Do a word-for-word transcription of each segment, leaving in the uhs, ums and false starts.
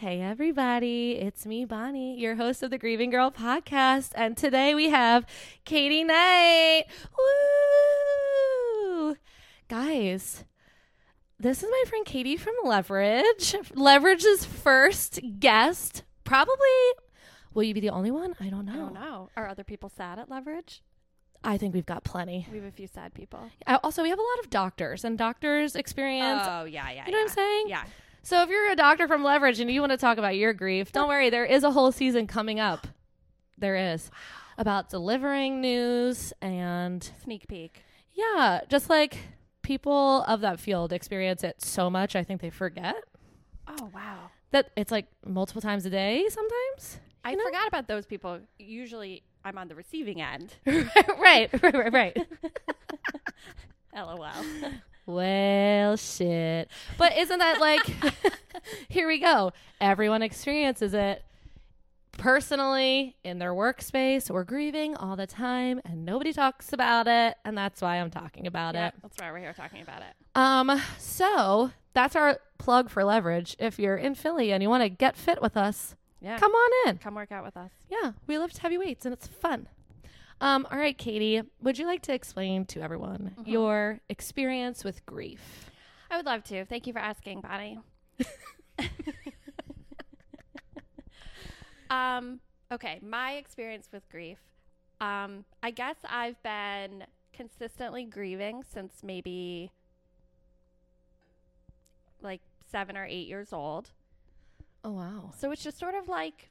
Hey everybody, it's me, Bonnie, your host of the Grieving Girl podcast, and today we have Katie Knight. Woo! Guys, this is my friend Katie from Leverage. Leverage's first guest. Probably, will you be the only one? I don't know. I don't know. Are other people sad at Leverage? I think we've got plenty. We have a few sad people. Uh, Also, we have a lot of doctors, and doctors experience. Oh, yeah, yeah, You know yeah. what I'm saying? Yeah. So if you're a doctor from Leverage and you want to talk about your grief, don't worry. There is a whole season coming up. There is. About delivering news and, Sneak peek. yeah, just like people of that field experience it so much, I think they forget Oh, wow. that it's like multiple times a day sometimes. I You know? forgot about those people. Usually I'm on the receiving end. right, right, right, right. LOL. Well, shit. But isn't that like, here we go. Everyone experiences it personally in their workspace. We're grieving all the time and nobody talks about it. And that's why I'm talking about Yeah, it. that's why we're here talking about it. Um, so that's our plug for Leverage. If you're in Philly and you want to get fit with us, Yeah. come on in. Come work out with us. Yeah, we lift heavy weights and it's fun. Um, all right, Katie, would you like to explain to everyone Mhm. your experience with grief? I would love to. Thank you for asking, Bonnie. um, okay, my experience with grief. Um, I guess I've been consistently grieving since maybe like seven or eight years old. Oh, wow. So it's just sort of like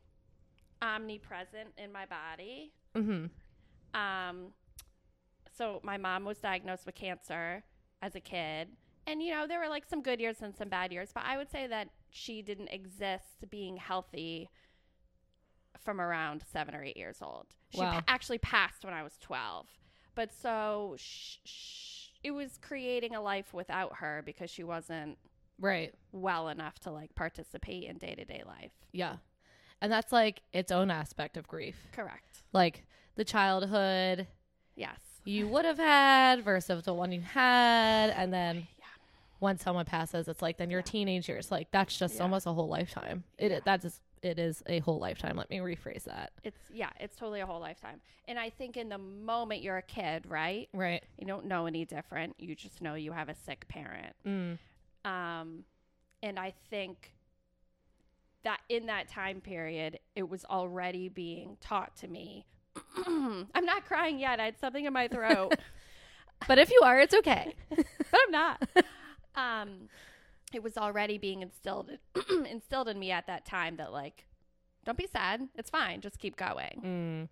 omnipresent in my body. Mm-hmm. Um, so my mom was diagnosed with cancer as a kid. And, you know, there were like some good years and some bad years. But I would say that she didn't exist being healthy from around seven or eight years old. She Wow. pa- actually passed when I was twelve. But so sh- sh- it was creating a life without her because she wasn't Right. well enough to like participate in day-to-day life. Yeah. And that's like its own aspect of grief. Correct. Like the childhood Yes. you would have had versus the one you had. And then Yeah. once someone passes, it's like then your Yeah. teenage years. Like that's just Yeah. almost a whole lifetime. It Yeah. That is, it is a whole lifetime. Let me rephrase that. It's yeah, it's totally a whole lifetime. And I think in the moment you're a kid, right? Right. You don't know any different. You just know you have a sick parent. Mm. Um, and I think that in that time period, it was already being taught to me. I'm not crying yet. I had something in my throat, But if you are, it's okay. but I'm not. Um, it was already being instilled instilled in me at that time that like, don't be sad. It's fine. Just keep going. Mm.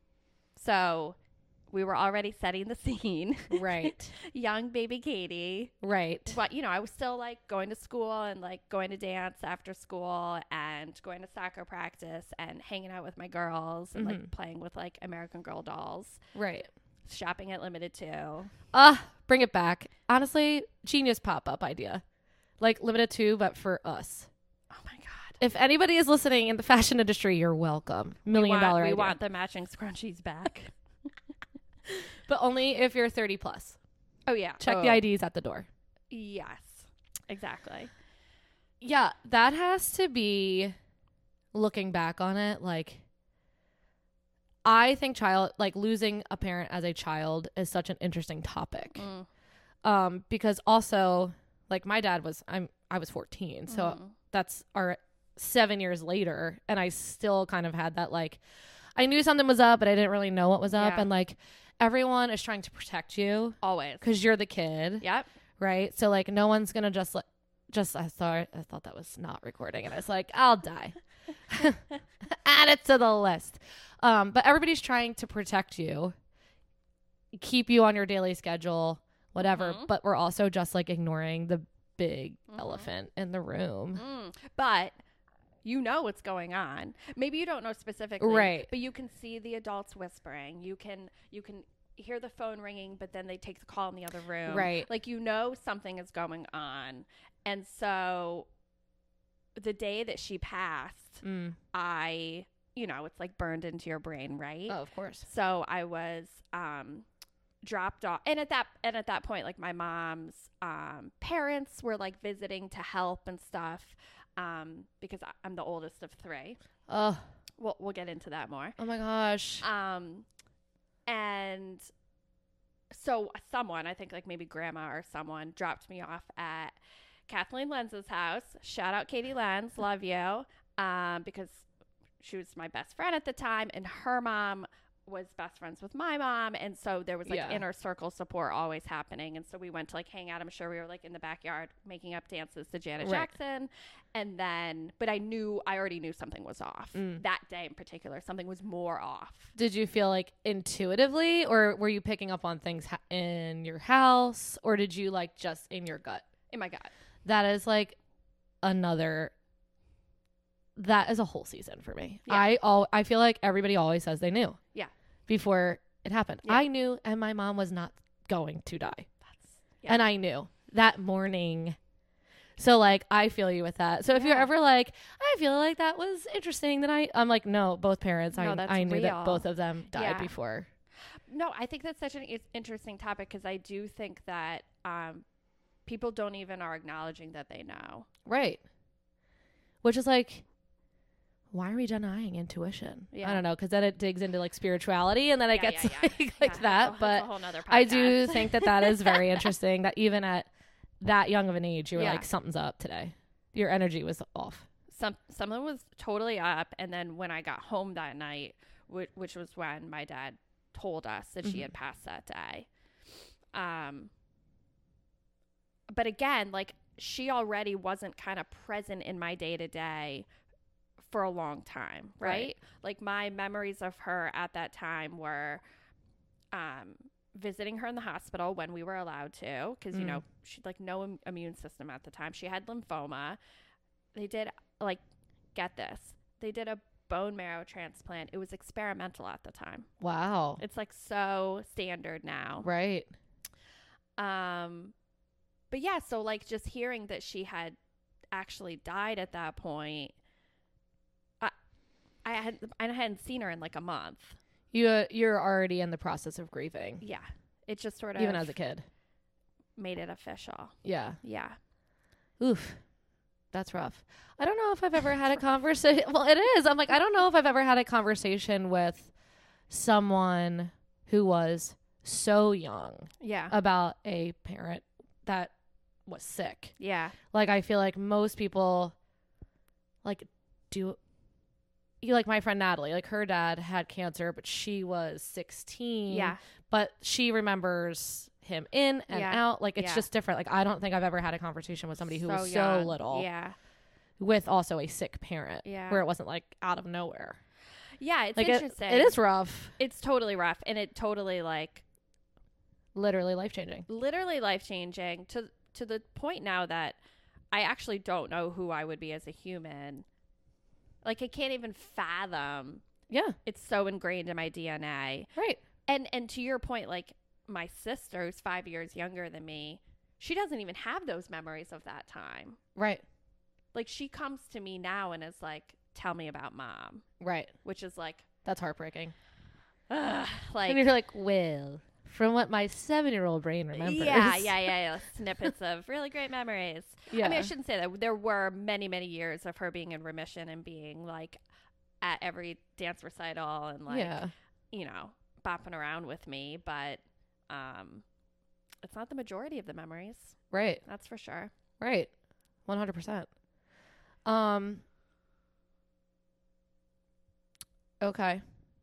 So we were already setting the scene. Right. Young baby Katie. Right. But, you know, I was still like going to school and like going to dance after school and going to soccer practice and hanging out with my girls and Mhm. like playing with like American Girl dolls, Right. shopping at Limited Too. Ah, bring it back. Honestly, genius pop-up idea. Like Limited Two, but for us. Oh my God. If anybody is listening in the fashion industry, you're welcome. Million we want, dollar We idea. want the matching scrunchies back. But only if you're thirty plus. Oh, yeah. Check oh. the I Ds at the door. Yes. Exactly. Yeah, that has to be, looking back on it, like, I think child, like losing a parent as a child is such an interesting topic. Mm. Um, because also, like my dad was, I'm, I was fourteen. So Mm. that's our seven years later. And I still kind of had that, like, I knew something was up, but I didn't really know what was up. Yeah. And like, everyone is trying to protect you Always. because you're the kid. Yep. Right. So like, no one's going to just, like, just, I thought, I thought that was not recording. And I was like, I'll die. Add it to the list. Um, but everybody's trying to protect you, keep you on your daily schedule, whatever. Mhm. But we're also just like ignoring the big Mhm. elephant in the room. Mm. But you know what's going on. Maybe you don't know specifically, Right. But you can see the adults whispering. You can you can hear the phone ringing, but then they take the call in the other room. Right. Like you know something is going on. And so the day that she passed, Mm. I, you know, it's like burned into your brain, right? Oh, of course. So I was um dropped off. And at that and at that point, like my mom's um, parents were like visiting to help and stuff um, because I, I'm the oldest of three. Oh, We'll we'll get into that more. oh my gosh. Um, and so someone, I think like maybe grandma or someone, dropped me off at Kathleen Lenz's house. Shout out Katie Lenz, love you. Um, because she was my best friend at the time, and her mom was best friends with my mom, and so there was like Yeah. inner circle support always happening. And so we went to like hang out. I'm sure we were like in the backyard making up dances to Janet Right. Jackson. And then, but I knew, I already knew something was off. Mm. That day in particular, something was more off. Did you feel like intuitively, or were you picking up on things ha- in your house, or did you like just in your gut? In my gut. That is like another, that is a whole season for me. Yeah. I all I feel like everybody always says they knew. Yeah. Before it happened. Yeah. I knew, and my mom was not going to die. That's, yeah. And I knew that morning. So like I feel you with that. So if you're Yeah. ever like, I feel like that was interesting, then I I'm like, no, both parents. No, I that's I knew real. that both of them died Yeah. before. No, I think that's such an i- interesting topic because I do think that um, people don't even are acknowledging that they know. Right. Which is like, why are we denying intuition? Yeah. I don't know, because then it digs into like spirituality, and then it Yeah, gets yeah, yeah. like, like Yeah, that. that's a- But that's a whole nother I do podcast. think that that is very interesting. That even at that young of an age, you were Yeah. like, something's up today. Your energy was off. Some someone was totally up, and then when I got home that night, which, which was when my dad told us that she Mhm. had passed that day. Um, but again, like she already wasn't kind of present in my day to day for a long time, right? Right. Like my memories of her at that time were um, visiting her in the hospital when we were allowed to, because you Mm. know she'd like no Im- immune system at the time. She had lymphoma. They did like get this. They did a bone marrow transplant. It was experimental at the time. Wow. It's like so standard now. Right. Um, but yeah, so like just hearing that she had actually died at that point, I, I had I hadn't seen her in like a month. You uh, you're already in the process of grieving, Yeah, it just sort of even as a kid. made it official. Yeah. Yeah, Oof. That's rough. I don't know if I've ever had a conversation. Well, it is. I'm like, I don't know if I've ever had a conversation with someone who was so young yeah, about a parent that was sick. yeah, Like, I feel like most people, like, do. You like my friend Natalie, like her dad had cancer, but she was sixteen. yeah, But she remembers him in and Yeah. out. Like, it's Yeah. just different. Like, I don't think I've ever had a conversation with somebody who was so young. little Yeah, with also a sick parent, Yeah. where it wasn't like out of nowhere. yeah. It's Like, it, interesting. it is rough. It's totally rough, and it totally like Literally life changing. literally life changing to to the point now that I actually don't know who I would be as a human. Like I can't even fathom. Yeah. It's so ingrained in my D N A. Right. And and to your point, like my sister, who's five years younger than me, she doesn't even have those memories of that time. Right. Like she comes to me now and is like, "Tell me about mom," Right. which is like, That's heartbreaking. ugh, like And you're like, well, from what my seven year old brain remembers. yeah, yeah, yeah, yeah, snippets of really great memories. Yeah. I mean, I shouldn't say that. There were many, many years of her being in remission and being like at every dance recital and like, yeah. you know, bopping around with me. But um, it's not the majority of the memories. Right. That's for sure. Right. one hundred percent. Um, okay.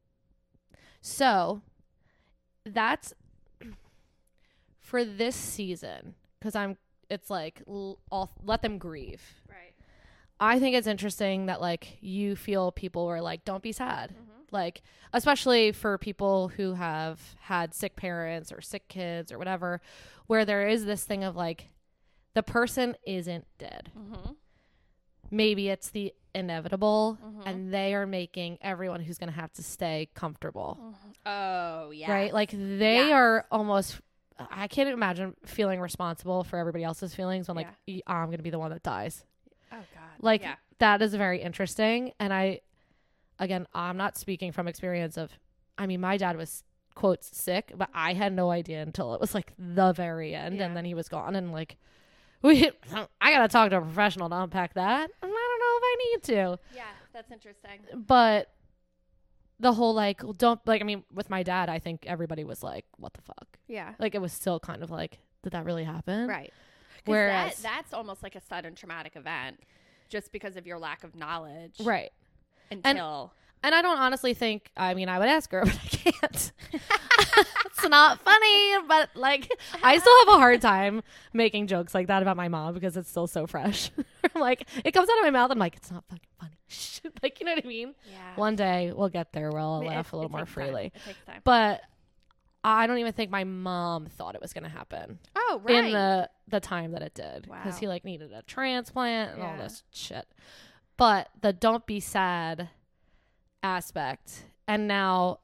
So that's for this season, because I'm, it's like, l- I'll let them grieve. Right. I think it's interesting that like you feel people were like, don't be sad. Mm-hmm. Like, especially for people who have had sick parents or sick kids or whatever, where there is this thing of like, the person isn't dead. Mm-hmm. Maybe it's the inevitable, Mhm. and they are making everyone who's going to have to stay comfortable. Oh, yeah. Right? Like, they Yes. are almost, I can't imagine feeling responsible for everybody else's feelings when, like, y- I'm going to be the one that dies. Oh, God. Like, yeah. that is very interesting. And I, again, I'm not speaking from experience of, I mean, my dad was quotes sick, but I had no idea until it was like the very end, Yeah. and then he was gone, and like we I gotta talk to a professional to unpack that, and I don't know if I need to. Yeah, that's interesting. But the whole like don't like I mean with my dad, I think everybody was like, what the fuck? Yeah. Like it was still kind of like, did that really happen? Right. Whereas that, that's almost like a sudden traumatic event just because of your lack of knowledge. right. Until And I don't honestly think, I mean, I would ask her, but I can't. It's not funny, but like, I still have a hard time making jokes like that about my mom because it's still so fresh. I'm like, it comes out of my mouth. I'm like, it's not fucking funny. Like, you know what I mean? yeah. One day we'll get there where I'll It- laugh a it little more takes time. freely. It takes time. But I don't even think my mom thought it was going to happen Oh, right. in the, the time that it did. Because Wow. he like needed a transplant and all Yeah. this shit. But the don't be sad aspect. And now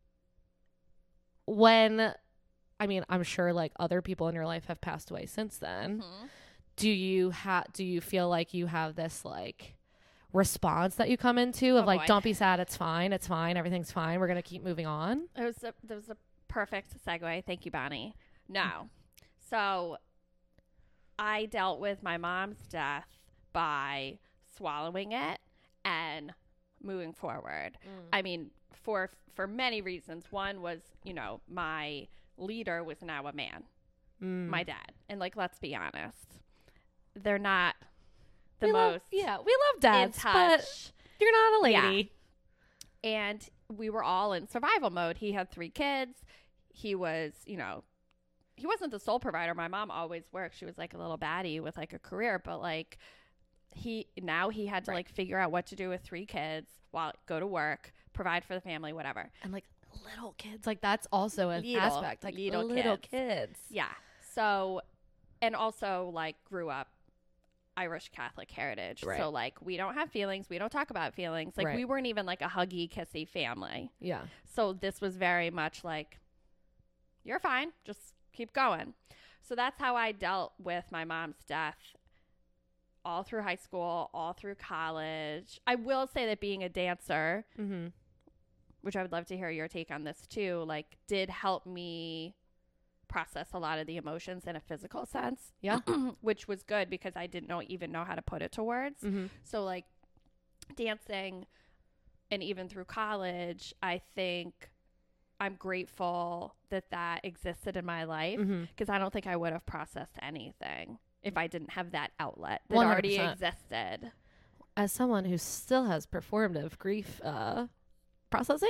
when, I mean, I'm sure like other people in your life have passed away since then. Mhm. Do you have, do you feel like you have this like response that you come into of Oh, like, boy. don't be sad. It's fine. It's fine. Everything's fine. We're going to keep moving on. It was a, that was a perfect segue. Thank you, Bonnie. No. So I dealt with my mom's death by swallowing it and moving forward. I mean, for for many reasons. One was, you know, my leader was now a man, Mm. my dad. And like, let's be honest, they're not the We love- most yeah, we love dads, in but touch. you're not a Yeah. lady. And we were all in survival mode. He had three kids. He was, you know, he wasn't the sole provider. My mom always worked. She was like a little baddie with like a career, but like he now he had to Right. like figure out what to do with three kids while go to work, provide for the family, whatever. And like little kids, like that's also an Little- aspect. Like little little kids. kids. Yeah. So, and also like grew up Irish Catholic heritage. Right. So like we don't have feelings. We don't talk about feelings. Like Right. we weren't even like a huggy, kissy family. Yeah. So this was very much like, you're fine, just keep going. So that's how I dealt with my mom's death all through high school, all through college. I will say that being a dancer, Mm-hmm. which I would love to hear your take on this too, like did help me process a lot of the emotions in a physical sense. Yeah. Which was good because I didn't know even know how to put it to words. Mm-hmm. So like dancing and even through college, I think I'm grateful that that existed in my life Mm-hmm. because I don't think I would have processed anything if I didn't have that outlet that one hundred already percent. existed. As someone who still has performative grief uh, processing,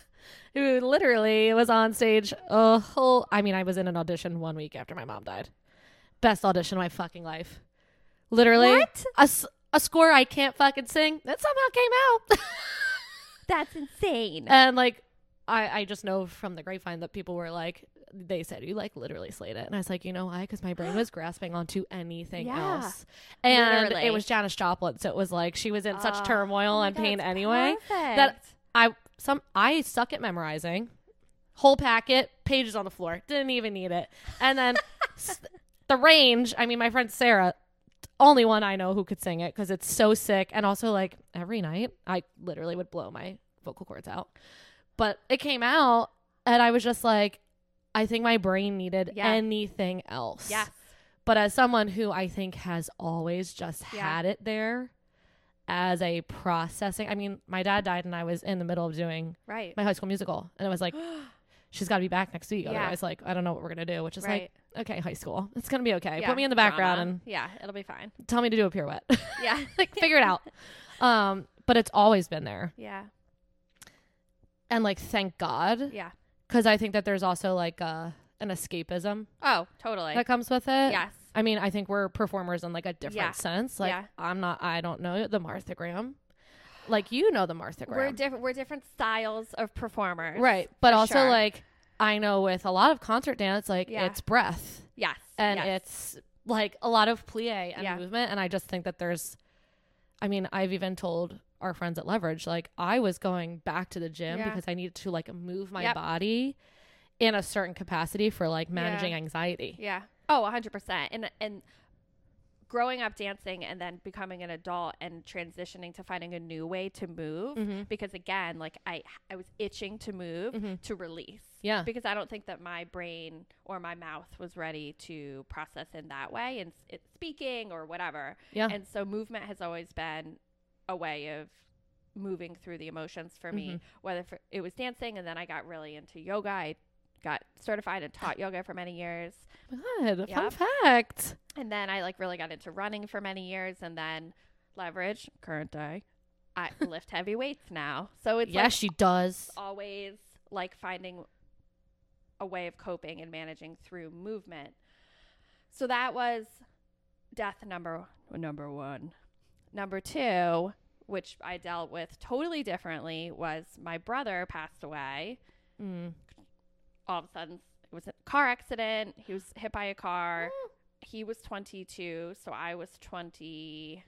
who literally was on stage a whole. I mean, I was in an audition one week after my mom died. Best audition of my fucking life. Literally, What? a s- a score I can't fucking sing that somehow came out. That's insane. And like, I, I just know from the grapevine that people were like, they said, you like literally slayed it. And I was like, you know why? Because my brain was grasping onto anything Yeah. else. And Literally. it was Janis Joplin. So it was like, she was in such Oh, turmoil oh my and God, pain that's anyway. perfect. That I, some, I suck at memorizing. Whole packet, pages on the floor. Didn't even need it. And then s- the range, I mean, my friend Sarah, only one I know who could sing it because it's so sick. And also, like, every night, I literally would blow my vocal cords out. But it came out, and I was just like, I think my brain needed Yeah. anything else. Yes. But as someone who I think has always just Yeah. had it there as a processing, I mean, my dad died, and I was in the middle of doing Right. my High School Musical, and it was like, she's got to be back next week. Yeah. Otherwise, like, I don't know what we're going to do, which is Right. like, okay, high school. It's going to be okay. Yeah, Put me in the background drama. and yeah, it'll be fine. tell me to do a pirouette. Yeah. Like, figure it out. Um, but it's always been there. Yeah. And, like, thank God. Yeah. Because I think that there's also, like, uh, an escapism Oh, totally. that comes with it. Yes. I mean, I think we're performers in, like, a different Yeah. sense. Like, Yeah. I'm not, I don't know the Marthagram. Like, you know the Marthagram. We're different. We're different styles of performers. Right. But for also, sure. like, I know with a lot of concert dance, like, Yeah. it's breath. Yes. And yes. it's like a lot of plie and Yeah. movement. And I just think that there's, I mean, I've even told our friends at Leverage, like, I was going back to the gym Yeah. because I needed to like move my Yep. body in a certain capacity for like managing Yeah. anxiety. Yeah. Oh, one hundred percent. And and growing up dancing and then becoming an adult and transitioning to finding a new way to move Mhm. because again, like I I was itching to move Mhm. to release. Yeah. Because I don't think that my brain or my mouth was ready to process in that way and it's speaking or whatever. Yeah. And so movement has always been a way of moving through the emotions for me, Mhm. whether for, it was dancing, and then I got really into yoga. I got certified and taught yoga for many years. Good. Fun Yep. fact. And then I like really got into running for many years, and then leverage, current day, I lift heavy weights now. So it's Yes, like she does. always like finding a way of coping and managing through movement. So that was death number number one. Number two, which I dealt with totally differently, was my brother passed away. Mm. All of a sudden, it was a car accident. He was hit by a car. He was twenty-two, so I was twenty-five.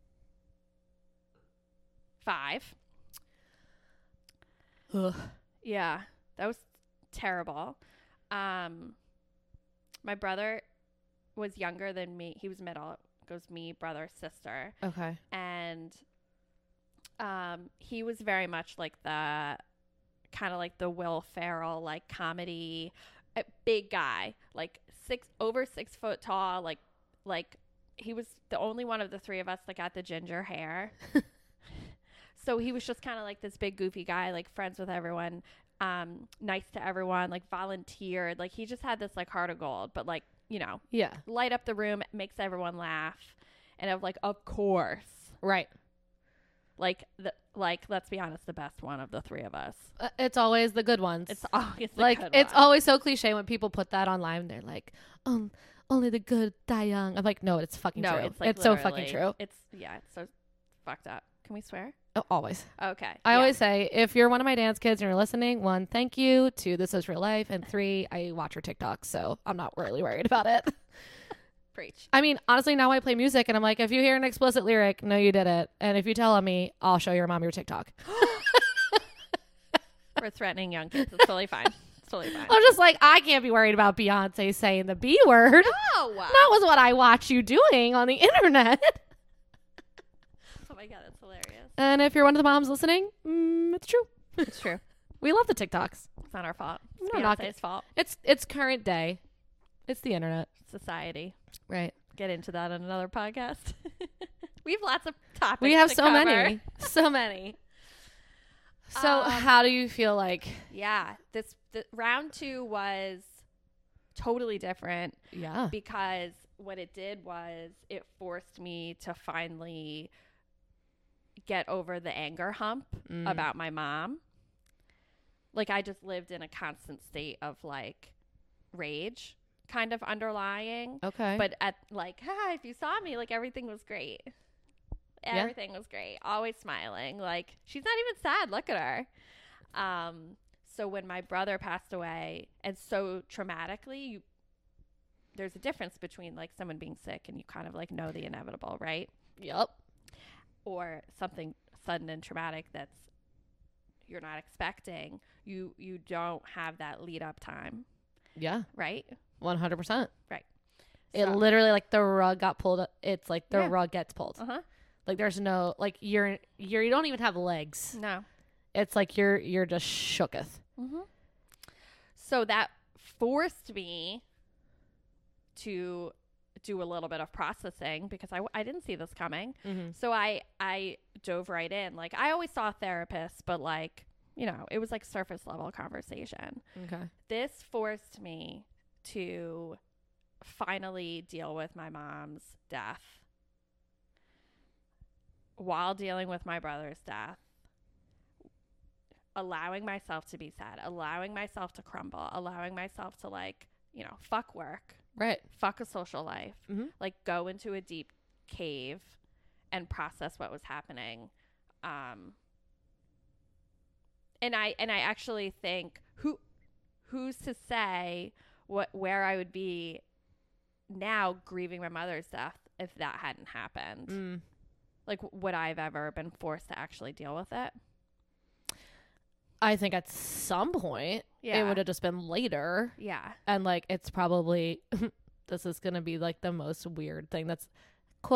Ugh. Yeah, that was terrible. Um, my brother was younger than me. He was middle. It goes me, brother, sister. Okay. And um, he was very much like the kind of like the Will Ferrell, like comedy, uh, big guy, like six over six foot tall, like like he was the only one of the three of us that got the ginger hair. So he was just kind of like this big goofy guy, like friends with everyone, um, nice to everyone, like volunteered. Like he just had this like heart of gold, but like, you know, Yeah. light up the room, makes everyone laugh. And of like, of course, Right. like the like, let's be honest, the best one of the three of us. Uh, it's always the good ones. It's always the like good it's one. always so cliche when people put that online. They're like, um, only the good die young. I'm like, no, it's fucking no, true. it's like it's so fucking literally- true. It's yeah, it's so fucked up. Can we swear? Oh, always. Okay. I yeah. always say, if you're one of my dance kids and you're listening, one, thank you. Two, this is real life. And three, I watch your TikToks, so I'm not really worried about it. preach. I mean, honestly, now I play music and I'm like, if you hear an explicit lyric, no, you did it. And if you tell on me, I'll show your mom your TikTok. We're threatening young kids. It's totally fine. It's totally fine. I'm just like, I can't be worried about Beyonce saying the B word. Oh wow. That was what I watch you doing on the internet. Oh my god, that's hilarious. And if you're one of the moms listening, mm, it's true. It's true. We love the TikToks. It's not our fault. It's No, not Beyonce's fault. It's it's current day. It's the internet. Society. Right. Get into that on another podcast. We have lots of topics. We have to so cover. many. So many. So Um, how do you feel like Yeah, this the, round two was totally different yeah. because what it did was it forced me to finally get over the anger hump Mm. about my mom. Like I just lived in a constant state of like rage kind of underlying. Okay. But at like, ah, if you saw me, like everything was great. Yeah. Everything was great. Always smiling. Like she's not even sad. Look at her. Um, so when my brother passed away, and so traumatically, you, there's a difference between like someone being sick and you kind of like know the inevitable, right? Yep. Or something sudden and traumatic that's you're not expecting. You you don't have that lead up time, Yeah. right? one hundred percent. It So- literally like the rug got pulled. It's like the Yeah. rug gets pulled. Uh-huh. Like there's no like you're you're you don't even have legs. No. It's like you're you're just shooketh. Mm-hmm. So that forced me to do a little bit of processing because I, I didn't see this coming. Mm-hmm. So I, I dove right in. Like I always saw therapists, but like, you know, it was like surface level conversation. Okay. This forced me to finally deal with my mom's death while dealing with my brother's death, allowing myself to be sad, allowing myself to crumble, allowing myself to like, you know, fuck work, Right. fuck a social life, Mm-hmm. like go into a deep cave and process what was happening. Um, and I, and I actually think who, who's to say what, where I would be now grieving my mother's death if that hadn't happened. Mm. Like, would I have ever been forced to actually deal with it? I think at some point Yeah. it would have just been later. Yeah. And like it's probably this is gonna be like the most weird thing that's quotes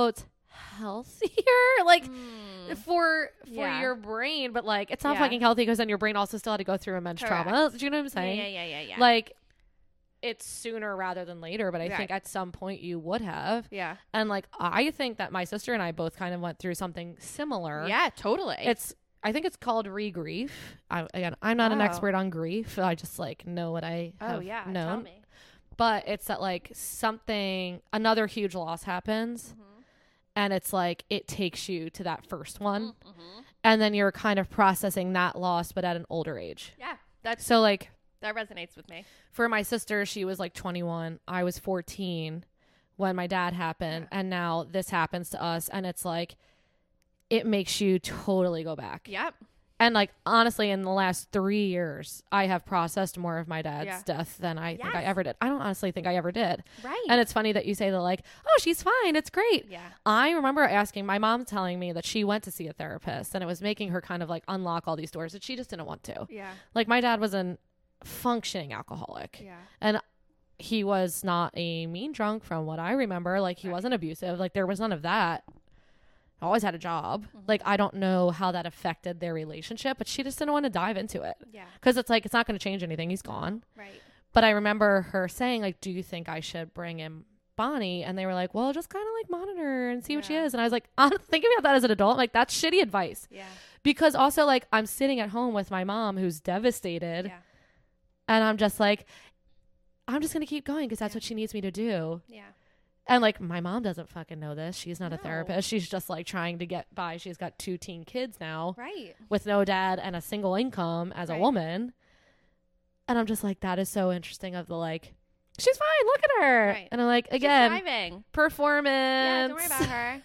healthier, like Mm. for for Yeah. your brain, but like it's not Yeah. fucking healthy because then your brain also still had to go through immense Correct. trauma. Do you know what I'm Yeah, saying? yeah, yeah, yeah, yeah. Like it's sooner rather than later, but I Right. think at some point you would have. yeah. And like I think that my sister and I both kind of went through something similar. Yeah, totally. It's I think it's called re-grief. I, again, I'm not an Oh. expert on grief. I just like know what I have oh, yeah. known. Tell me. But it's that like something, another huge loss happens, Mm-hmm. and it's like it takes you to that first one, Mm-hmm. and then you're kind of processing that loss, but at an older age. Yeah, that's So like that resonates with me. for my sister, she was like twenty-one. I was fourteen when my dad happened, Yeah. and now this happens to us, and it's like it makes you totally go back. Yep. And like honestly, in the last three years, I have processed more of my dad's Yeah. death than I think I Yes. ever did. I don't honestly think I ever did. Right. And it's funny that you say that, like, oh, she's fine, it's great. yeah. I remember asking my mom, telling me that she went to see a therapist, and it was making her kind of like unlock all these doors that she just didn't want to. Yeah. Like my dad was an functioning alcoholic, Yeah. and he was not a mean drunk from what I remember. Like he Right. wasn't abusive. Like there was none of that. Always had a job. Mhm. Like I don't know how that affected their relationship, but she just didn't want to dive into it Yeah. because it's like it's not going to change anything. He's gone. Right. But I remember her saying, like, do you think I should bring in Bonnie? And they were like, well, just kind of like monitor and see what she Yeah. is. And I was like, I'm thinking about that as an adult. Like that's shitty advice Yeah. because also like I'm sitting at home with my mom who's devastated, Yeah. and I'm just like, I'm just going to keep going because that's Yeah. what she needs me to do. Yeah. And like my mom doesn't fucking know this. She's not a No. therapist. She's just like trying to get by. She's got two teen kids now Right. with no dad and a single income as a Right. woman. And I'm just like, that is so interesting of the like, she's fine, look at her. Right. And I'm like, She's again, thriving. performance. Yeah. Don't worry about her.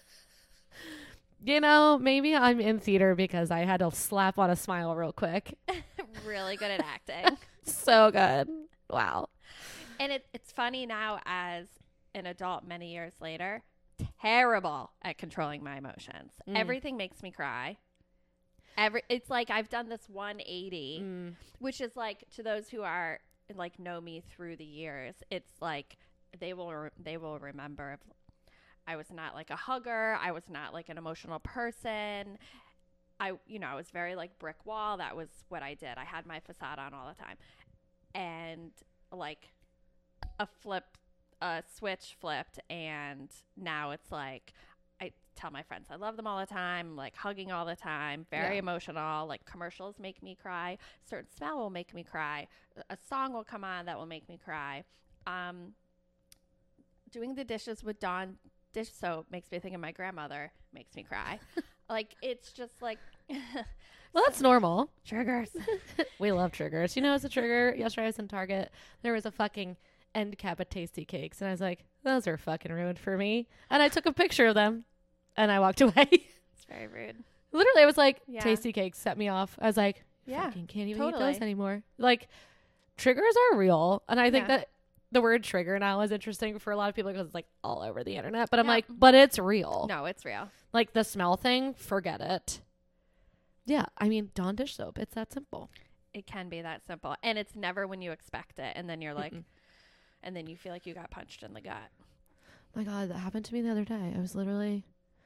You know, maybe I'm in theater because I had to slap on a smile real quick. Really good at acting. So good. Wow. And it, it's funny now as an adult many years later, terrible at controlling my emotions. Mm. Everything makes me cry. Every It's like I've done this one eighty, Mm. which is like to those who are like know me through the years, it's like they will re- they will remember I was not like a hugger. I was not like an emotional person. I, you know, I was very like brick wall. That was what I did. I had my facade on all the time. And like a flip, a switch flipped. And now it's like, I tell my friends I love them all the time, like hugging all the time, very Yeah. emotional. Like commercials make me cry. Certain smell will make me cry. A song will come on that will make me cry. Um, doing the dishes with Dawn dish soap makes me think of my grandmother, makes me cry. Like, it's just like Well, that's normal. triggers. We love triggers. You know, as a trigger, yesterday I was in Target. There was a fucking end cap of Tasty Cakes. And I was like, those are fucking ruined for me. And I took a picture of them and I walked away. It's very rude. Literally, I was like, Yeah. Tasty Cakes set me off. I was like, Yeah, fucking can't even eat totally. those anymore. Like, triggers are real. And I think Yeah. that the word trigger now is interesting for a lot of people because it's like all over the internet. But I'm Yeah. like, but it's real. No, it's real. Like the smell thing, forget it. Yeah, I mean, Dawn dish soap. It's that simple. It can be that simple. And it's never when you expect it. And then you're like, Mm-mm. and then you feel like you got punched in the gut. My God, that happened to me the other day. I was literally,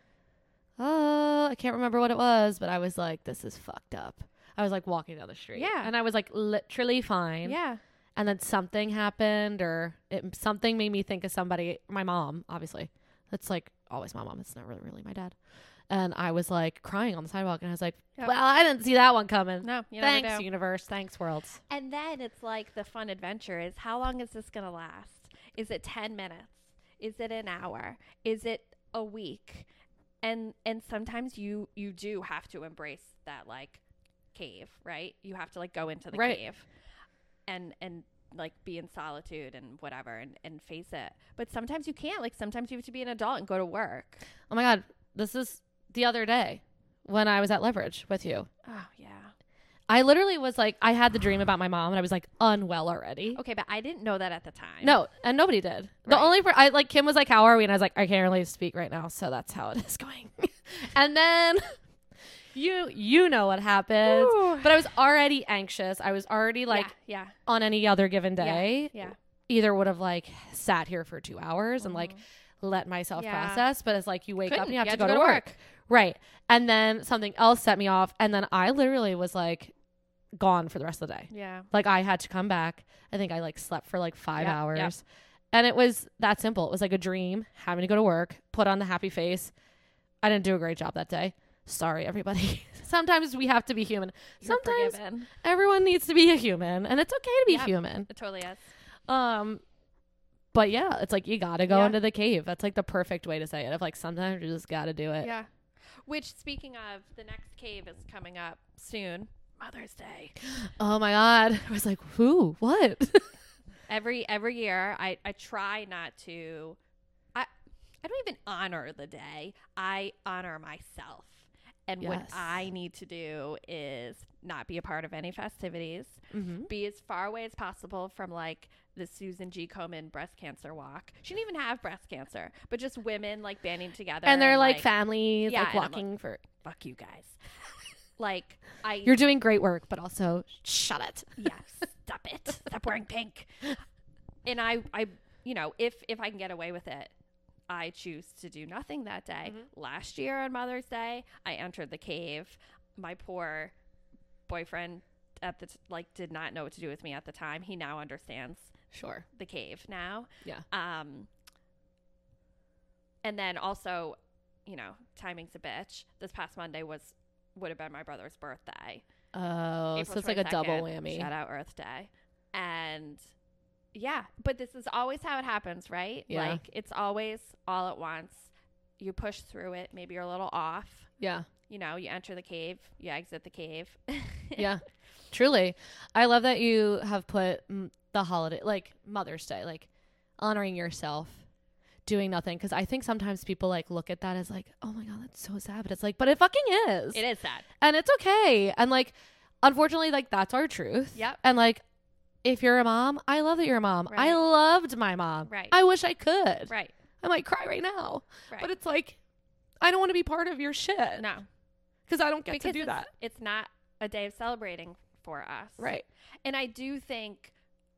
oh, I can't remember what it was, but I was like, this is fucked up. I was like walking down the street. Yeah. And I was like literally fine. Yeah. And then something happened or it, something made me think of somebody, my mom, obviously. That's like always my mom. It's not really, really my dad. And I was like crying on the sidewalk and I was like, Yep. well, I didn't see that one coming. No, you Thanks, never do. universe. Thanks, world. And then it's like the fun adventure is how long is this going to last? Is it ten minutes? Is it an hour? Is it a week? And and sometimes you you do have to embrace that like cave, right? You have to like go into the Right. cave and and like be in solitude and whatever and, and face it. But sometimes you can't. Like sometimes you have to be an adult and go to work. Oh my God. This is the other day when I was at Leverage with you. Oh yeah. I literally was like, I had the dream about my mom and I was like unwell already. Okay, but I didn't know that at the time. No, and nobody did. The Right. only, per- I like Kim was like, how are we? And I was like, I can't really speak right now. So that's how it is going. And then you, you know what happened, Ooh. but I was already anxious. I was already like yeah, on any other given yeah, day, yeah. either would have like sat here for two hours and like, Mhm. let myself Yeah. process. But it's like you wake up Couldn't. and you have You to had go to work. Right. And then something else set me off. And then I literally was like gone for the rest of the day. Yeah. Like I had to come back. I think I like slept for like five Yep, hours. yep. And it was that simple. It was like a dream, having to go to work, put on the happy face. I didn't do a great job that day. Sorry, everybody. Sometimes we have to be human. You're Sometimes forgiven. everyone needs to be a human, and it's okay to be Yep. human. It totally is. Um, but yeah, it's like you gotta go Yeah. into the cave. That's like the perfect way to say it. Of like sometimes you just gotta do it. Yeah. Which, speaking of, the next cave is coming up soon. Mother's Day. Oh my god, I was like, who? What? Every every year, I I try not to. I I don't even honor the day. I honor myself. And what Yes. I need to do is not be a part of any festivities, mm-hmm. be as far away as possible from like the Susan G. Komen breast cancer walk. She didn't even have breast cancer, but just women like banding together. And they're like, like families, Yeah, like and I'm walking for. fuck you guys. Like I You're doing great work, but also shut it. yes, stop it. Stop wearing pink. And I I you know, if if I can get away with it, I choose to do nothing that day. Mhm. Last year on Mother's Day, I entered the cave. My poor boyfriend at the t- like did not know what to do with me at the time. He now understands Sure. the cave now. Yeah. Um and then also, you know, timing's a bitch. This past Monday was would have been my brother's birthday. Oh, April so it's like a double twenty-second. whammy. Shout out Earth Day. And yeah, but this is always how it happens, right? Yeah. Like it's always all at once. You push through it. Maybe you're a little off. Yeah. You know, you enter the cave, you exit the cave. Yeah. Truly. I love that you have put mm, the holiday, like Mother's Day, like honoring yourself, doing nothing. Because I think sometimes people like look at that as like, oh my God, that's so sad. But it's like, but it fucking is. It is sad. And it's okay. And like, unfortunately, like that's our truth. Yep. And like, if you're a mom, I love that you're a mom. Right. I loved my mom. Right. I wish I could. Right. I might cry right now. Right. But it's like, I don't want to be part of your shit. no. Because I don't get Because to do it's, that. it's not a day of celebrating for us. Right. And I do think,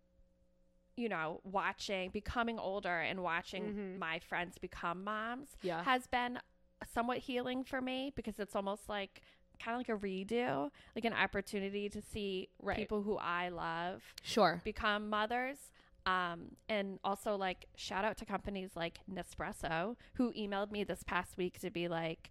you know, watching, becoming older and watching Mhm. my friends become moms Yeah. has been somewhat healing for me because it's almost like kind of like a redo, like an opportunity to see Right. people who I love Sure. become mothers. Um, and also like shout out to companies like Nespresso who emailed me this past week to be like,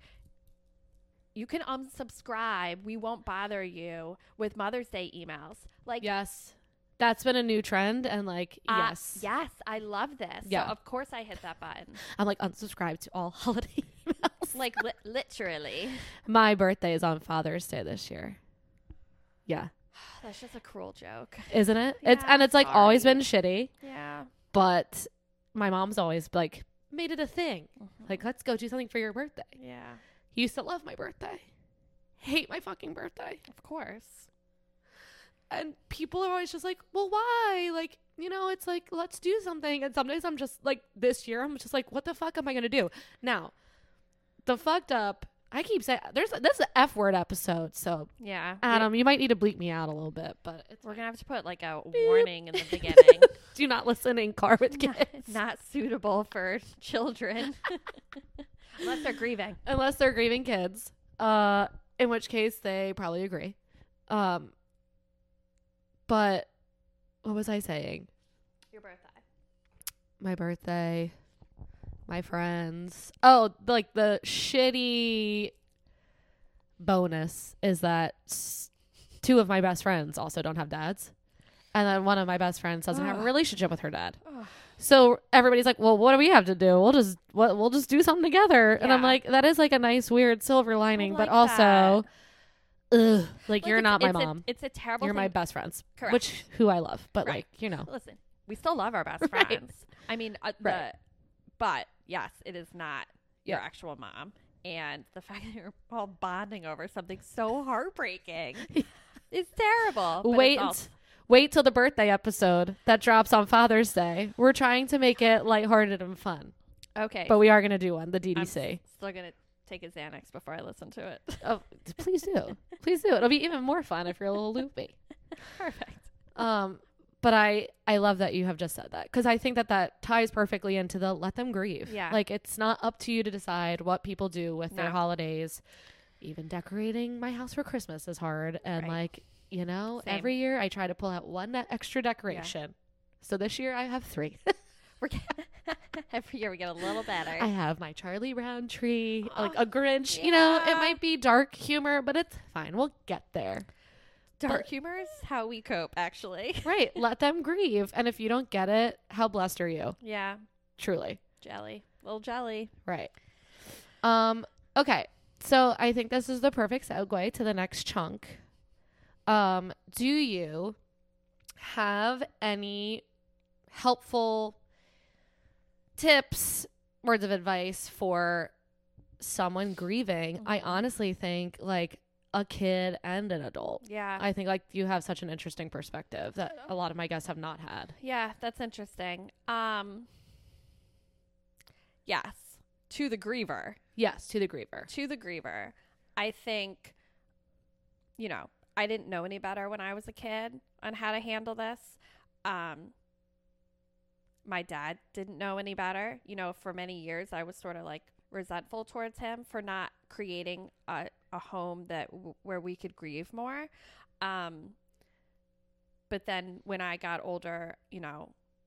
you can unsubscribe. We won't bother you with Mother's Day emails. Like, Yes. That's been a new trend. And like, uh, yes. yes, I love this. Yeah. So of course I hit that button. I'm like unsubscribed to all holiday emails. Like li- literally. My birthday is on Father's Day this year. Yeah. That's just a cruel joke. Isn't it? Yeah, it's and it's like always sorry. been shitty, Yeah. but my mom's always like made it a thing. Mhm. Like, let's go do something for your birthday. Yeah. Used to love my birthday. Hate my fucking birthday. Of course. And people are always just like, well, why? Like, you know, it's like, let's do something. And some days I'm just like, this year, I'm just like, what the fuck am I going to do? Now, the fucked up, I keep saying, there's, this is an F word episode. So, Yeah. Adam, you might need to bleep me out a little bit, but it's, We're going to have to put like a Beep. warning in the beginning. do not listen in car with kids. not, not suitable for children. Unless they're grieving. Unless they're grieving kids. Uh, in which case they probably agree. Um, but what was I saying? Your birthday. My birthday, my friends. Oh, like the shitty bonus is that s- two of my best friends also don't have dads. And then one of my best friends doesn't have a Ugh. relationship with her dad. Ugh. So everybody's like, well, what do we have to do? We'll just, what, we'll just do something together. And I'm Yeah. like, that is like a nice, weird silver lining, but like also, ugh, like, Like, you're it's- not my it's a- mom. it's a terrible You're my thing. best friends, Correct. which who I love, but Right. like, you know, Listen, we still love our best Right. friends. I mean, uh, the, Right. but yes, it is not your Yeah. actual mom. And the fact that you're all bonding over something so heartbreaking is terrible. but it's wait, also- wait till the birthday episode that drops on Father's Day. We're trying to make it lighthearted and fun, okay. but we are going to do one, the D I'm D C. still going to take a Xanax before I listen to it. Oh, please do. Please do. It'll be even more fun if you're a little loopy. Perfect. Um, But I, I love that you have just said that, because I think that that ties perfectly into the let them grieve. Yeah. Like, it's not up to you to decide what people do with their No. holidays. Even decorating my house for Christmas is hard. And Right. like, you know, Same. every year I try to pull out one e- extra decoration. So this year I have three. We're g- every year we get a little better. I have my Charlie Brown tree, like Oh, a Grinch. You know, it yeah. might be dark humor, but it's fine. We'll get there. Dark but- humor is how we cope, actually. Right. Let them grieve. And if you don't get it, how blessed are you? Yeah. Truly. Jelly. Little jelly. Right. Um, okay. So I think this is the perfect segue to the next chunk. Um, do you have any helpful tips, words of advice for someone grieving? I Mhm. honestly think like a kid and an adult. Yeah. I think like you have such an interesting perspective that a lot of my guests have not had. Yeah, that's interesting. Um Yes, to the griever. Yes, to the griever. To the griever. I think you know, I didn't know any better when I was a kid on how to handle this. Um my dad didn't know any better. You know, for many years I was sort of like resentful towards him for not creating a, a home that w- where we could grieve more. Um, but then when I got older, you know,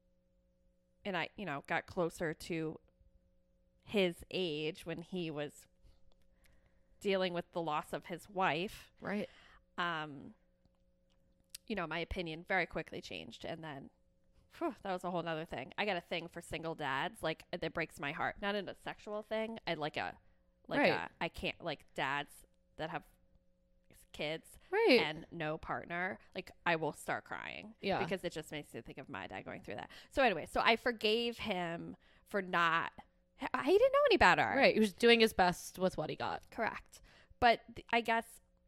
and I, you know, got closer to his age when he was dealing with the loss of his wife, Right. um, you know, my opinion very quickly changed. And then Whew, that was a whole nother thing. I got a thing for single dads, like that breaks my heart. Not in a sexual thing. I like a, like Right. a, I can't like dads that have kids Right. and no partner. Like I will start crying yeah. because it just makes me think of my dad going through that. So anyway, so I forgave him for not. He didn't know any better. Right. He was doing his best with what he got. Correct. But th- I guess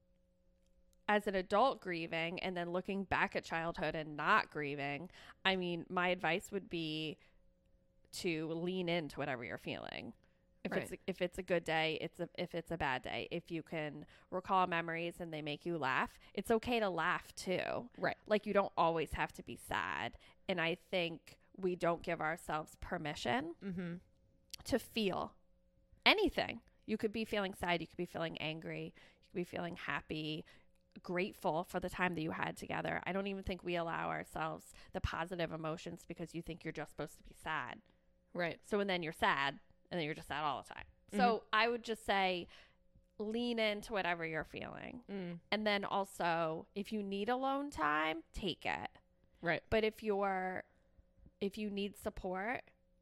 as an adult grieving and then looking back at childhood and not grieving, I mean, my advice would be to lean into whatever you're feeling. If Right. it's a, if it's a good day, it's a, if it's a bad day. If you can recall memories and they make you laugh, it's okay to laugh too. Right. Like you don't always have to be sad. And I think we don't give ourselves permission Mm-hmm. to feel anything. You could be feeling sad, you could be feeling angry, you could be feeling happy, grateful for the time that you had together. I don't even think we allow ourselves the positive emotions because you think you're just supposed to be sad. Right. So and then you're sad and then you're just sad all the time. So I would just say lean into whatever you're feeling. Mm. And then also if you need alone time, take it. Right. But if you're if you need support,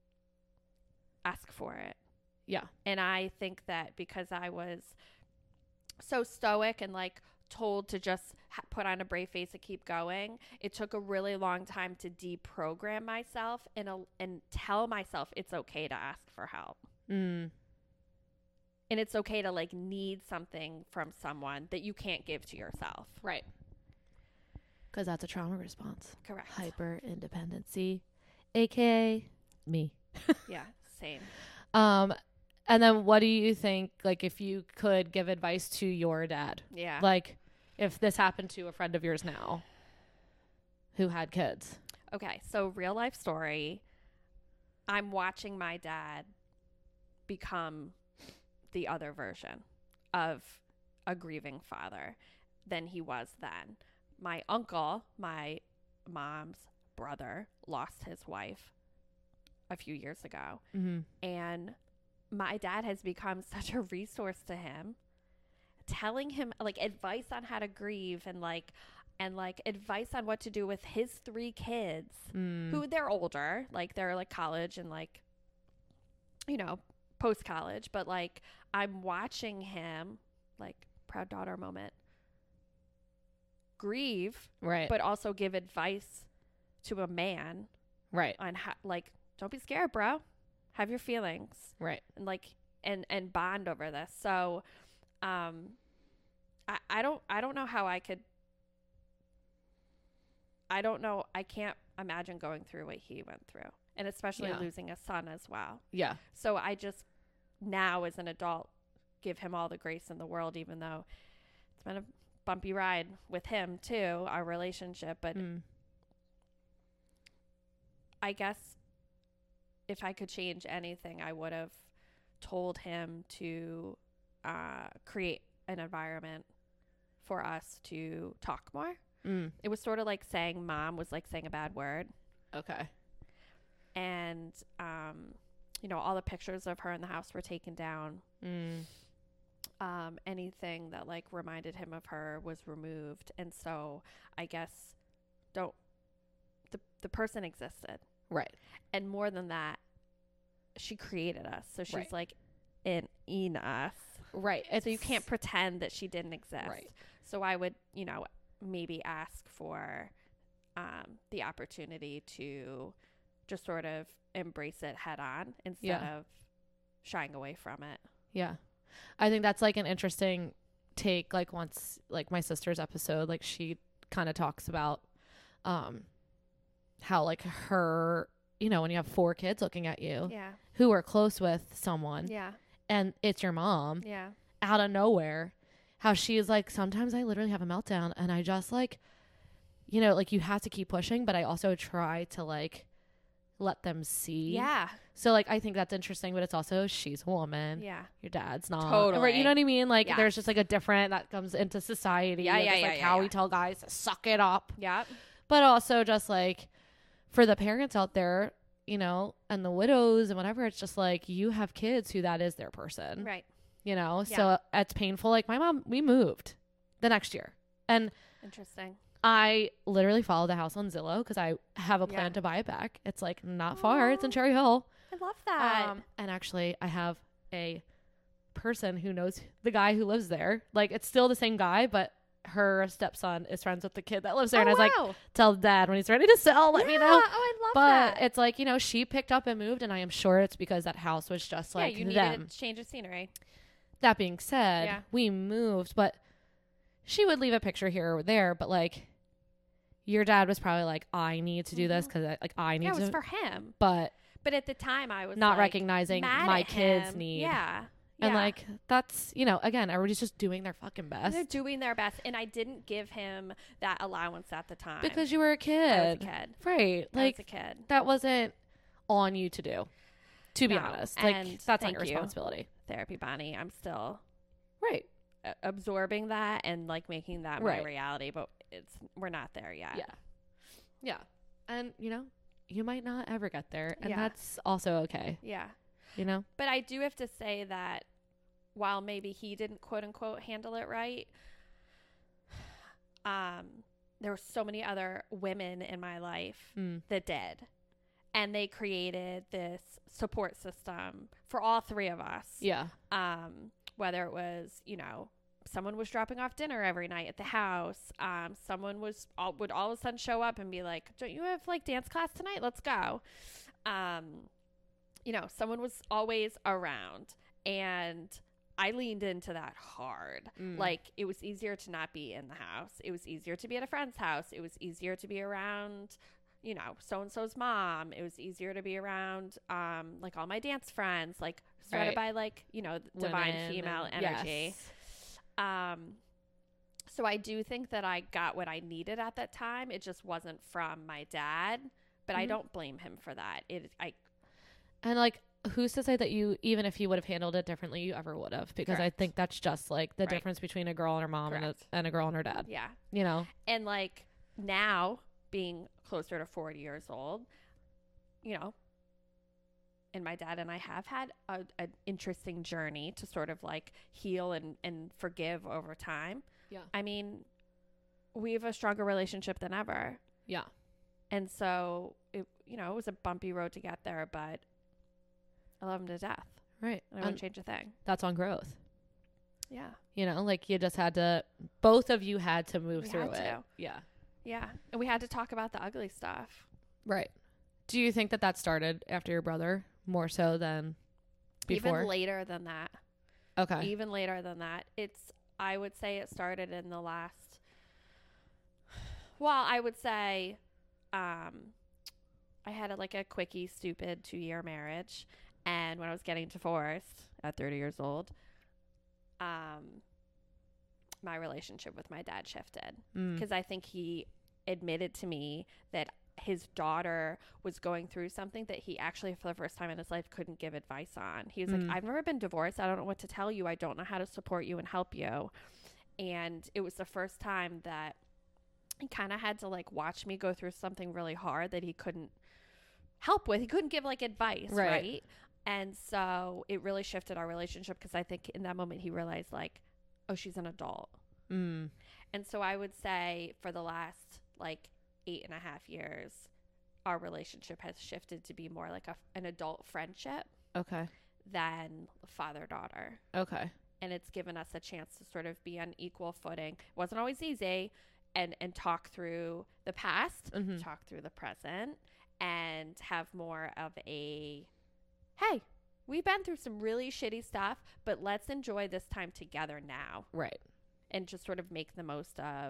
ask for it. Yeah. And I think that because I was so stoic and like told to just ha- put on a brave face and keep going, it took a really long time to deprogram myself and uh, and tell myself it's okay to ask for help. Mm. And it's okay to like need something from someone that you can't give to yourself. Right. Because that's a trauma response. Correct. Hyper independency, aka me. Yeah, same. Um, and then what do you think? Like, if you could give advice to your dad, Yeah. like if this happened to a friend of yours now, who had kids. Okay, so real life story. I'm watching my dad become the other version of a grieving father than he was then. My uncle, my mom's brother, lost his wife a few years ago. Mm-hmm. And my dad has become such a resource to him, telling him like advice on how to grieve and like and like advice on what to do with his three kids Mm. who they're older, like they're like college and like, you know, post college, but like I'm watching him, like proud daughter moment, grieve, Right. but also give advice to a man right. on how, like, don't be scared, bro. Have your feelings Right. and like and and bond over this. So, um, I I don't I don't know how I could. I don't know. I can't imagine going through what he went through, and especially Yeah. losing a son as well. Yeah. So I just now, as an adult, give him all the grace in the world, even though it's been a bumpy ride with him too, our relationship. But Mm. I guess if I could change anything, I would have told him to uh, create an environment for us to talk more. Mm. It was sort of like saying mom was like saying a bad word. Okay. And, um, you know, all the pictures of her in the house were taken down. Mm. Um, anything that like reminded him of her was removed. And so I guess don't, the, the person existed. Right. And more than that, she created us. So she's Right. like in, in us. Right. So you can't pretend that she didn't exist. Right. So I would, you know, maybe ask for um, the opportunity to just sort of embrace it head on instead Yeah. of shying away from it. Yeah. I think that's like an interesting take. Like once, like my sister's episode, like she kind of talks about um, how like her, you know, when you have four kids looking at you Yeah. who are close with someone Yeah. and it's your mom Yeah. out of nowhere, how she is like, sometimes I literally have a meltdown and I just like, you know, like you have to keep pushing, but I also try to like let them see. Yeah. So like, I think that's interesting, but it's also, she's a woman. Yeah. Your dad's not. Totally. Right, you know what I mean? Like Yes. there's just like a different that comes into society. Yeah, of yeah, just, yeah, like yeah, how yeah. we tell guys to suck it up. Yeah. But also just like for the parents out there, you know, and the widows and whatever, it's just like you have kids who that is their person. Right. You know, Yeah. so it's painful. Like my mom, we moved the next year. And Interesting. I literally followed the house on Zillow because I have a plan Yeah. to buy it back. It's like not far. It's in Aw. Cherry Hill. I love that. Um, and actually, I have a person who knows the guy who lives there. Like, it's still the same guy, but her stepson is friends with the kid that lives there. oh, and I was like, wow. tell dad when he's ready to sell, let yeah. me know. Oh, I love But that. it's like, you know, she picked up and moved, and I am sure it's because that house was just like yeah, you needed them. a change of scenery. That being said, Yeah. we moved, but she would leave a picture here or there, but like, your dad was probably like, I need to do this Mhm. because I, like I need Yeah, it was to, for him. but But at the time, I was not like, recognizing mad my at kids' him. need. Yeah. And Yeah. like, that's, you know, again, everybody's just doing their fucking best They're doing their best, and I didn't give him that allowance at the time because you were a I was a kid. kid. Right. I Like, was a kid. that wasn't on you to do, to be No, honest. Like, and that's not thank your you. responsibility. Therapy, Bonnie. I'm still Right. uh, absorbing that and like making that my Right. reality, but it's we're not there yet. Yeah. Yeah. And, you know, you might not ever get there. And Yeah. that's also okay. Yeah. You know? But I do have to say that while maybe he didn't quote unquote handle it right, um, there were so many other women in my life Mm. that did. And they created this support system for all three of us. Yeah. Um, whether it was, you know, someone was dropping off dinner every night at the house. Um, someone was all, would all of a sudden show up and be like, "Don't you have like dance class tonight? Let's go." Um, you know, someone was always around, and I leaned into that hard. Mm. Like, it was easier to not be in the house. It was easier to be at a friend's house. It was easier to be around, you know, so-and-so's mom. It was easier to be around, um, like all my dance friends, like surrounded Right. by like, you know, divine Women female and- energy. yes. Um, so I do think that I got what I needed at that time. It just wasn't from my dad, but I Mhm. don't blame him for that. It, I, And like, who's to say that you, even if you would have handled it differently, you ever would have? Because I Correct. think that's just like the Right. difference between a girl and her mom and a, Correct. and a girl and her dad. yeah. You know? And like now being closer to forty years old, you know, and my dad and I have had a, an interesting journey to sort of like heal and, and forgive over time. Yeah. I mean, we have a stronger relationship than ever. Yeah. And so it, you know, it was a bumpy road to get there, but I love him to death. Right. And I And wouldn't change a thing. that's on growth. Yeah. You know, like you just had to, both of you had to move We through had it. to. Yeah. Yeah. And we had to talk about the ugly stuff. Right. Do you think that that started after your brother more so than before? Even later than that. Okay. Even later than that. It's, I would say it started in the last, well, I would say, um, I had a, like a quickie, stupid two year marriage. And when I was getting divorced at thirty years old, um, my relationship with my dad shifted Mm. because I think he admitted to me that his daughter was going through something that he actually, for the first time in his life, couldn't give advice on. He was Mm. like, I've never been divorced. I don't know what to tell you. I don't know how to support you and help you. And it was the first time that he kind of had to like watch me go through something really hard that he couldn't help with. He couldn't give like advice, Right. right? And so it really shifted our relationship because I think in that moment he realized like, oh, she's an adult. Mm. And so I would say for the last like eight and a half years, our relationship has shifted to be more like a, an adult friendship Okay. than father-daughter. Okay. And it's given us a chance to sort of be on equal footing. It wasn't always easy. And, and talk through the past, Mhm. talk through the present, and have more of a, hey, we've been through some really shitty stuff, but let's enjoy this time together now. Right. And just sort of make the most of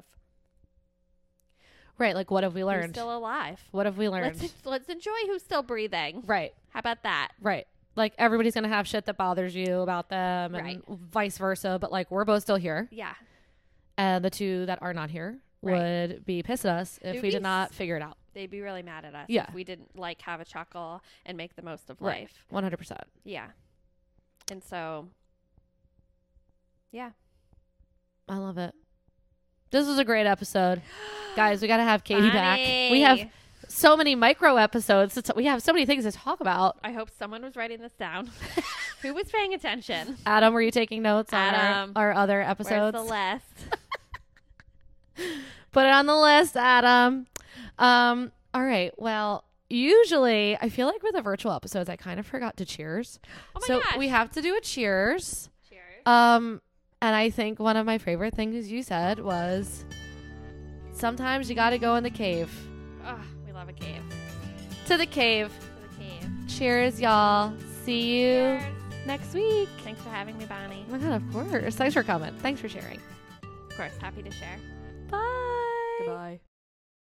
Right. Like, what have we who's learned? still alive. What have we learned? Let's, let's enjoy who's still breathing. Right. How about that? Right. Like, everybody's going to have shit that bothers you about them and Right. vice versa. But, like, we're both still here. Yeah. And the two that are not here Right. would be pissed at us if They'd we be did not s- figure it out. They'd be really mad at us Yeah. if we didn't like have a chuckle and make the most of Right. life. one hundred percent. Yeah. And so, yeah. I love it. This was a great episode. Guys, we got to have Katie back. We have Funny. so many micro episodes. to t- we have so many things to talk about. I hope someone was writing this down. Who was paying attention? Adam, were you taking notes Adam, on our, our other Where's episodes? the list? Put it on the list, Adam. Um, all right. Well, usually I feel like with the virtual episodes, I kind of forgot to cheers. Oh my so gosh. we have to do a cheers. Cheers. Um, and I think one of my favorite things you said was sometimes you got to go in the cave. Oh, we love a cave. To the cave. To the cave. Cheers, y'all. See you Cheers. next week. Thanks for having me, Bonnie. Oh my God, of course. Thanks for coming. Thanks for sharing. Of course, happy to share. Bye. Goodbye.